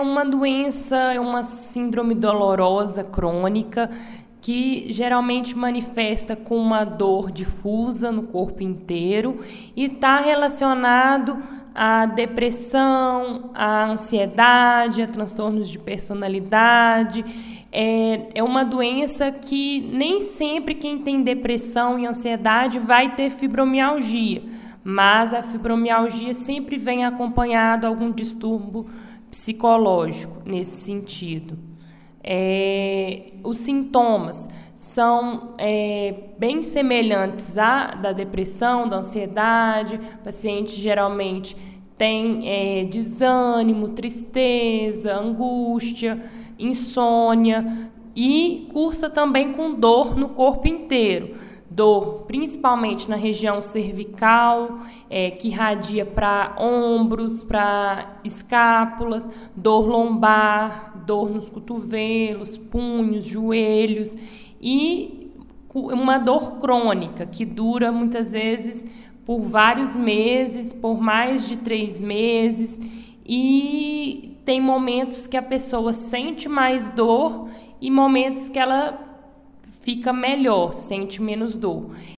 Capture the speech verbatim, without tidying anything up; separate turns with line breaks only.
uma doença, é uma síndrome dolorosa crônica que geralmente manifesta com uma dor difusa no corpo inteiro e está relacionado à depressão, à ansiedade, a transtornos de personalidade. É, é uma doença que nem sempre quem tem depressão e ansiedade vai ter fibromialgia, mas a fibromialgia sempre vem acompanhado de algum distúrbio psicológico nesse sentido. É, os sintomas são é, bem semelhantes à da depressão, da ansiedade. O paciente geralmente tem é, desânimo, tristeza, angústia, insônia e cursa também com dor no corpo inteiro. Dor principalmente na região cervical, é, que irradia para ombros, para escápulas, dor lombar, dor nos cotovelos, punhos, joelhos e uma dor crônica que dura muitas vezes por vários meses, por mais de três meses, e tem momentos que a pessoa sente mais dor e momentos que ela fica melhor, sente menos dor.